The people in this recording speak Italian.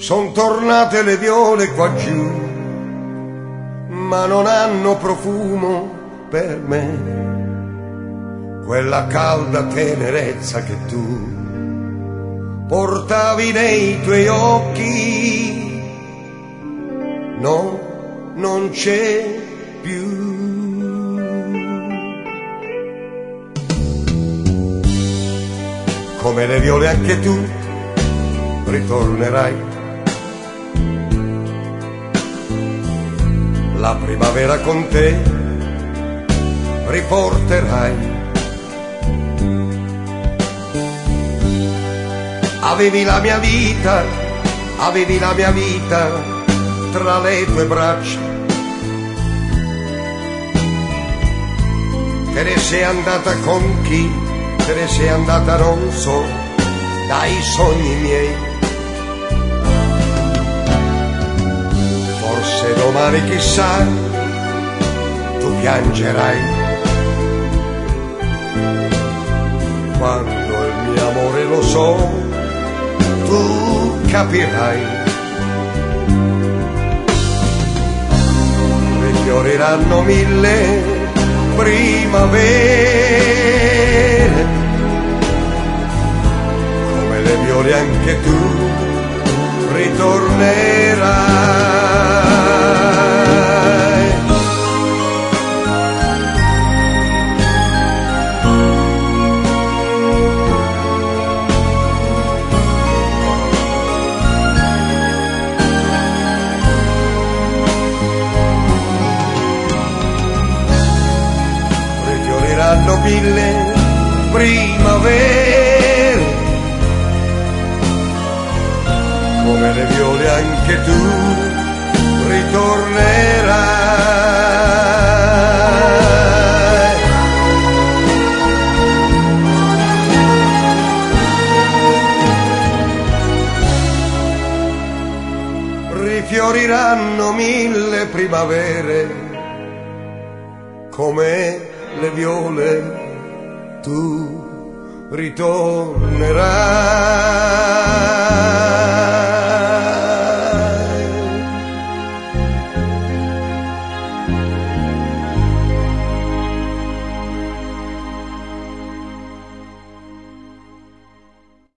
Son tornate le viole qua giù, ma non hanno profumo per me, quella calda tenerezza che tu portavi nei tuoi occhi. No, non c'è più. Come le viole anche tu ritornerai, la primavera con te riporterai. Avevi la mia vita, avevi la mia vita tra le tue braccia. Te ne sei andata con chi? Te ne sei andata non so, dai sogni miei. Forse domani chissà tu piangerai, quando il mio amore lo so tu capirai. Rifioriranno mille primavere, come le viole anche tu ritornerai. Rifioriranno mille primavere, come le viole anche tu ritornerai. Rifioriranno mille primavere, come le viole tu ritornerai.